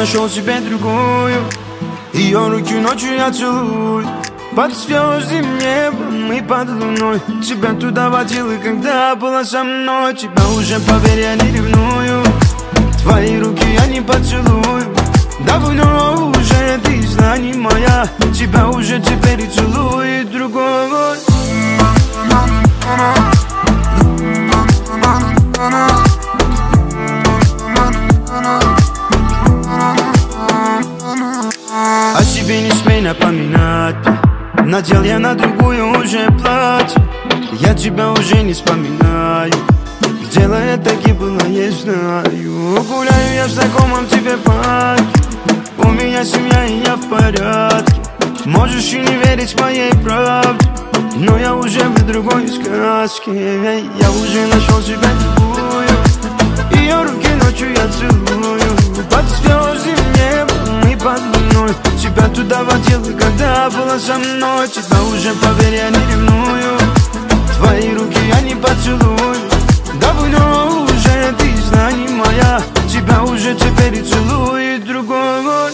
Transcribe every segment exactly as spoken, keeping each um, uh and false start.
нашел себе другую. Ее руки ночью я целую, под звездным небом и под луной. Тебя туда водил, и когда была со мной, тебя уже, поверь, я не ревную. Твои руки я не поцелую, давно уже ты зна не моя. Тебя уже теперь и целует другой. О себе не смей напоминать, надел я на другую уже платье. Я тебя уже не вспоминаю, дело это было, я знаю. Гуляю я в знакомом тебе парке, у меня семья и я в порядке. Можешь и не верить моей правде, но я уже в другой сказке. Я уже нашел себя другую, ее руки ночью я целую, под звездным небом и под луной. Тебя туда водил, и когда была со мной, тебя уже, поверь, я не ревную. Твои руки я не поцелую, давно уже ты зна не моя. Тебя уже теперь и целует другой.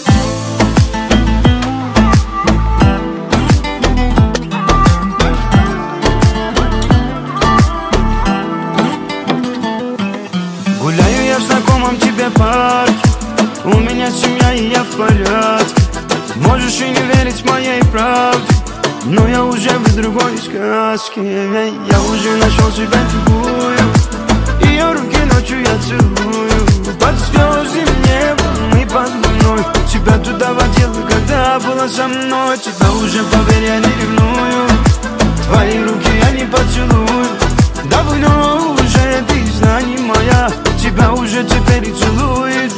Гуляю я в знакомом тебе парке, у меня семья и я в порядке. Можешь и не верить моей правде, но я уже в другой сказке. Я уже нашел себя другую, ее руки ночью я целую, под звездным небом и под луной. Тебя туда водил, и когда была со мной, тебя уже, поверь, я не ревную. Твои руки я не поцелую, давно уже ты зна не моя. Тебя уже теперь и целует